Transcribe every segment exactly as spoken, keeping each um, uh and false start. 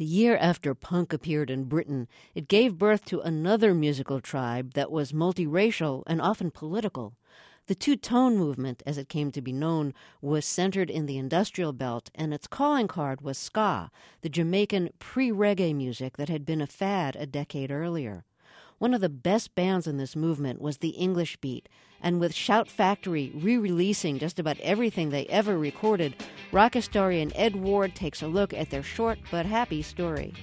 The year after punk appeared in Britain, it gave birth to another musical tribe that was multiracial and often political. The two-tone movement, as it came to be known, was centered in the industrial belt, and its calling card was ska, the Jamaican pre-reggae music that had been a fad a decade earlier. One of the best bands in this movement was the English Beat, and with Shout Factory re-releasing just about everything they ever recorded, rock historian Ed Ward takes a look at their short but happy story.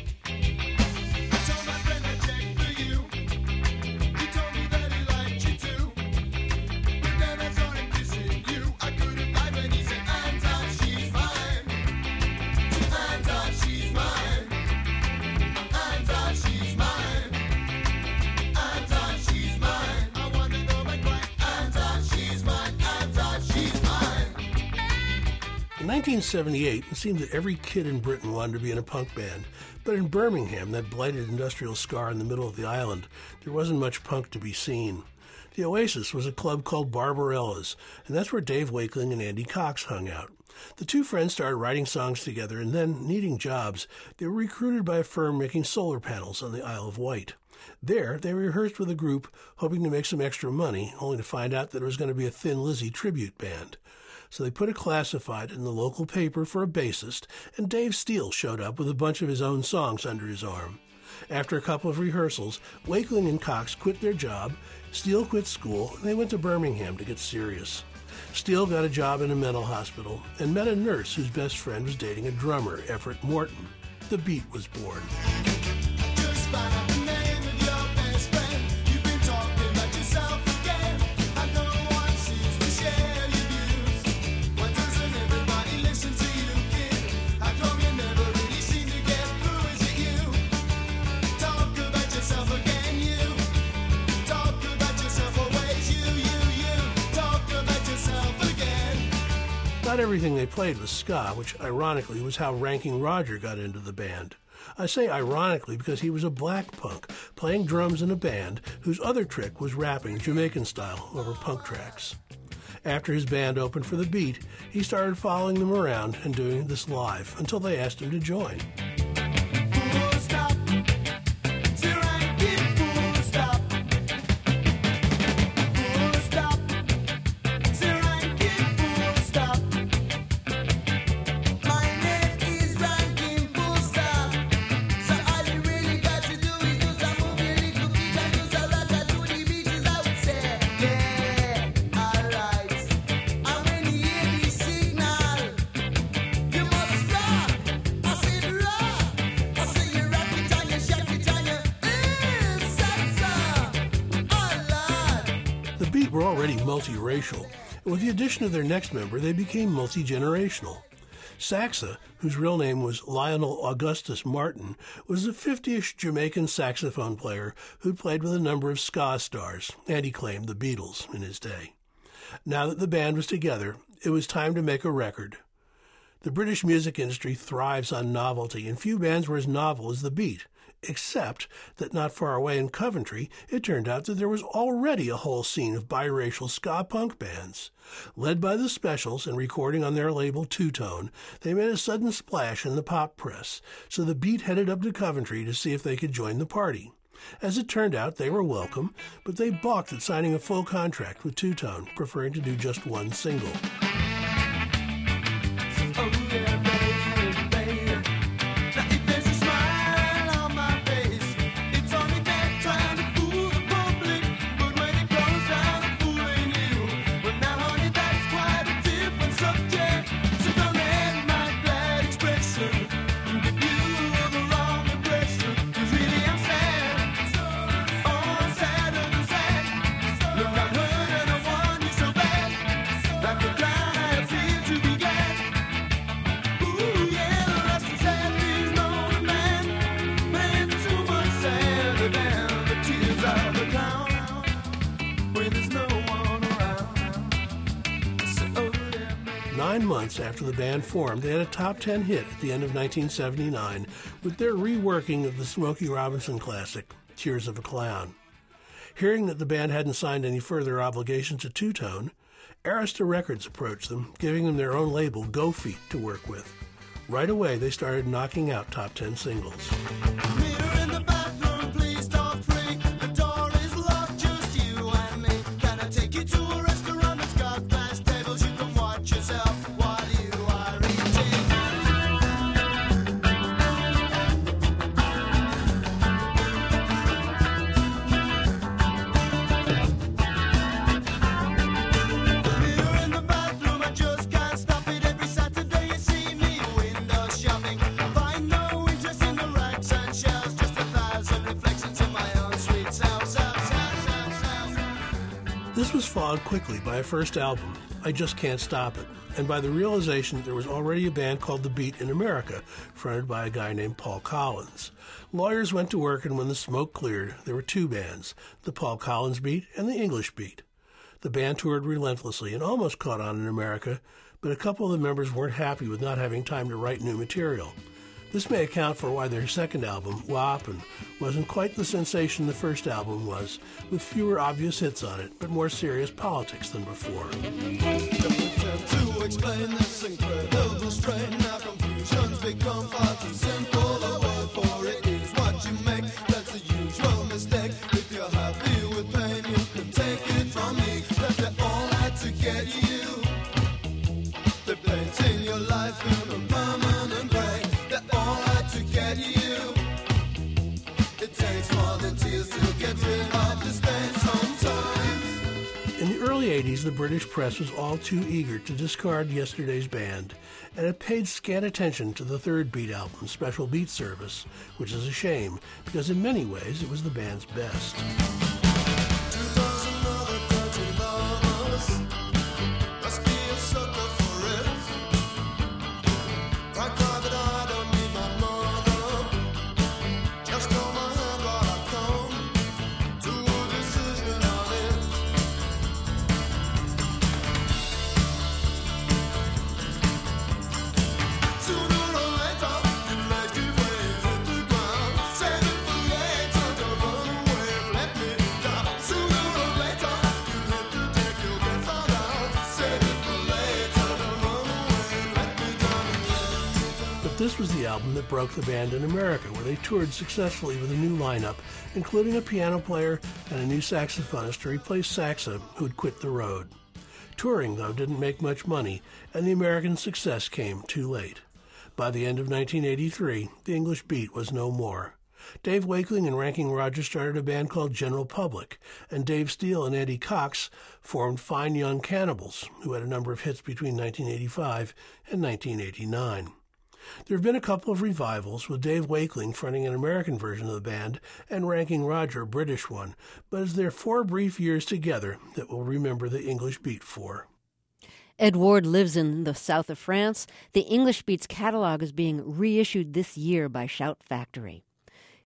In nineteen seventy-eight, it seemed that every kid in Britain wanted to be in a punk band. But in Birmingham, that blighted industrial scar in the middle of the island, there wasn't much punk to be seen. The Oasis was a club called Barbarella's, and that's where Dave Wakeling and Andy Cox hung out. The two friends started writing songs together, and then, needing jobs, they were recruited by a firm making solar panels on the Isle of Wight. There, they rehearsed with a group, hoping to make some extra money, only to find out that it was going to be a Thin Lizzy tribute band. So they put a classified in the local paper for a bassist, and Dave Steele showed up with a bunch of his own songs under his arm. After a couple of rehearsals, Wakeling and Cox quit their job, Steele quit school, and they went to Birmingham to get serious. Steele got a job in a mental hospital and met a nurse whose best friend was dating a drummer, Everett Morton. The Beat was born. Just find out the name of your best friend. You've been talking about yourself again. I know one seems to share your views. Why doesn't everybody listen to you, kid? How come you never really seem to get through? Is it you? Talk about yourself again, you. Talk about yourself always, you, you, you. Talk about yourself again. Not everything they played was ska, which ironically was how Ranking Roger got into the band. I say ironically because he was a black punk, playing drums in a band whose other trick was rapping Jamaican style over punk tracks. After his band opened for The Beat, he started following them around and doing this live until they asked him to join. Full stop. Till I get full stop. Full stop. Till I get full stop. My name is Ranking Full Stop. So all you really got to do is just a move your little feet and just a rock out to the beaches, I would say. Yeah, alright. And when you hear the signal, you must rock. I said rock. I say you rock it and you shake it and you eh, salsa. Oh Lord. The Beat were already multiracial, and with the addition of their next member, they became multi-generational. Saxa, whose real name was Lionel Augustus Martin, was a fifty-ish Jamaican saxophone player who'd played with a number of ska stars, and he claimed the Beatles in his day. Now that the band was together, it was time to make a record. The British music industry thrives on novelty, and few bands were as novel as The Beat, except that not far away in Coventry, it turned out that there was already a whole scene of biracial ska punk bands. Led by the Specials and recording on their label Two Tone, they made a sudden splash in the pop press, so The Beat headed up to Coventry to see if they could join the party. As it turned out, they were welcome, but they balked at signing a full contract with Two Tone, preferring to do just one single. Oh yeah, baby, baby. Now if there's a smile on my face, it's only that trying to fool the public. But when it goes down to fooling you, well now honey, that's quite a different subject. So don't let my glad expression give you the wrong impression. 'Cause really I'm sad, oh I'm sadder than sad. Look, I'm hurt and I want you so bad. Like a clown I appear to be glad. Ooh, yeah, the rest is sad things known to man. Man, too much sadder than the tears of a clown when there's no one around. So, oh, yeah, baby. Nine months after the band formed, they had a top ten hit at the end of nineteen seventy-nine with their reworking of the Smokey Robinson classic, Tears of a Clown. Hearing that the band hadn't signed any further obligations to Two Tone, Arista Records approached them, giving them their own label, Go Feet, to work with. Right away, they started knocking out top ten singles. Mirror in the bathroom, please talk free. The door is locked, just you and me. Can I take you to a restaurant that's got glass tables? You can watch yourself while you are eating. Mirror in the bathroom, I just can't stop it. Every Saturday you see me window shopping. Find no interest in the racks and shelves, just a thousand reflections of my own sweet self, self, self, self, self. This was followed quickly by a first album, I Just Can't Stop It, and by the realization that there was already a band called The Beat in America, fronted by a guy named Paul Collins. Lawyers went to work, and when the smoke cleared, there were two bands, the Paul Collins Beat and the English Beat. The band toured relentlessly and almost caught on in America, but a couple of the members weren't happy with not having time to write new material. This may account for why their second album, Whoppin', wasn't quite the sensation the first album was, with fewer obvious hits on it, but more serious politics than before. Attempt to explain this incredible strain. Now confusions become far too simple. A word for it is what you make. That's the usual mistake. If you're happy with pain, you can take it from me. That they all had to get you. They're painting your life in a permanent gray. They all had to get you. It takes more than tears to get rid of the stain sometimes. In the early eighties, the British press was all too eager to discard yesterday's band, and it paid scant attention to the third Beat album, Special Beat Service, which is a shame, because in many ways it was the band's best. Two dozen other dirty lovers. Must be a sucker for it. Thank God that I don't need my mother. Just hold my hand while I come to a decision on it. Sooner or later, your legs give way and hit the ground. Save it for later, don't run away and let me down. Sooner or later, you hit the deck, you'll get found out. Save it for later, don't run away and let me down. But this was the album that broke the band in America, where they toured successfully with a new lineup, including a piano player and a new saxophonist to replace Saxa, who'd quit the road. Touring, though, didn't make much money, and the American success came too late. By the end of nineteen eighty-three, the English Beat was no more. Dave Wakeling and Ranking Roger started a band called General Public, and Dave Steele and Eddie Cox formed Fine Young Cannibals, who had a number of hits between nineteen eighty-five and nineteen eighty-nine. There have been a couple of revivals, with Dave Wakeling fronting an American version of the band and Ranking Roger a British one, but it's their four brief years together that we'll remember the English Beat for. Ed Ward lives in the south of France. The English Beats catalog is being reissued this year by Shout Factory.